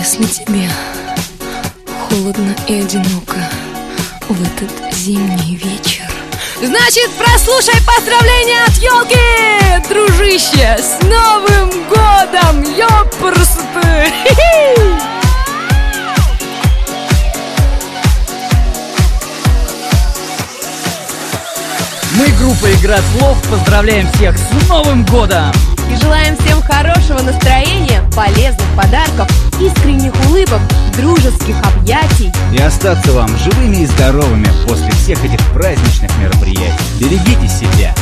Если тебе холодно и одиноко в этот зимний вечер, значит, прослушай поздравления от елки, дружище! С Новым годом! Ёпрст! Мы, группа «Игра слов», поздравляем всех с Новым годом! И желаем всем хорошего настроения, полезных подарков, искренних улыбок, дружеских объятий. И остаться вам живыми и здоровыми после всех этих праздничных мероприятий. Берегите себя!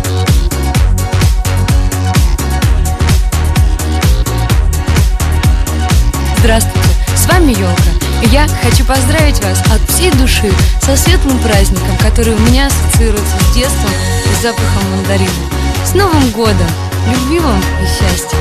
Здравствуйте, с вами Ёлка. И я хочу поздравить вас от всей души со светлым праздником, который у меня ассоциируется с детством и запахом мандарина. С Новым годом! Любви вам и счастья!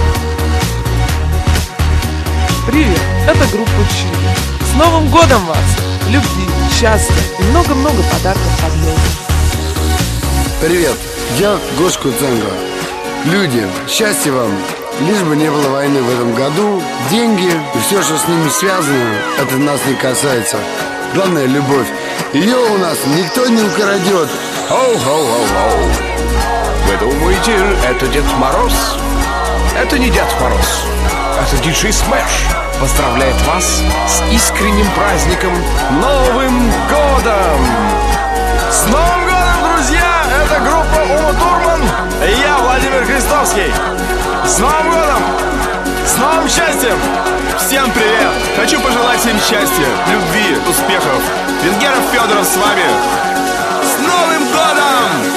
Привет, это группа Чили. С Новым годом вас! Любви, счастья и много-много подарков под елкой. Привет, я Гошку Ценга. Люди, счастья вам! Лишь бы не было войны в этом году, деньги и все, что с ними связано, это нас не касается. Главное — любовь. Ее у нас никто не украдет. Хоу-хоу-хоу-хоу. Вы думаете, это Дед Мороз? Это не Дед Мороз. Это диджей Смэш поздравляет вас с искренним праздником Новым Годом! С Новым Годом, друзья! Это группа Ума Турман и я, Владимир Христовский. С Новым Годом! С новым счастьем! Всем привет! Хочу пожелать всем счастья, любви, успехов. Венгеров Федоров с вами. С Новым Годом!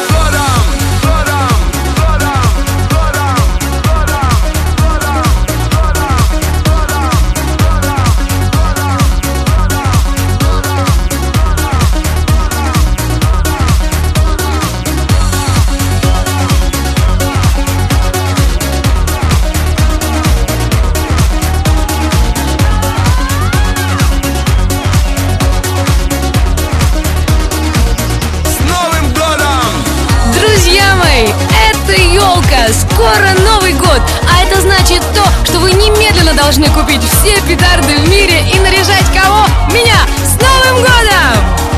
Это елка! Скоро Новый год! А это значит то, что вы немедленно должны купить все петарды в мире и наряжать кого? Меня! С Новым годом!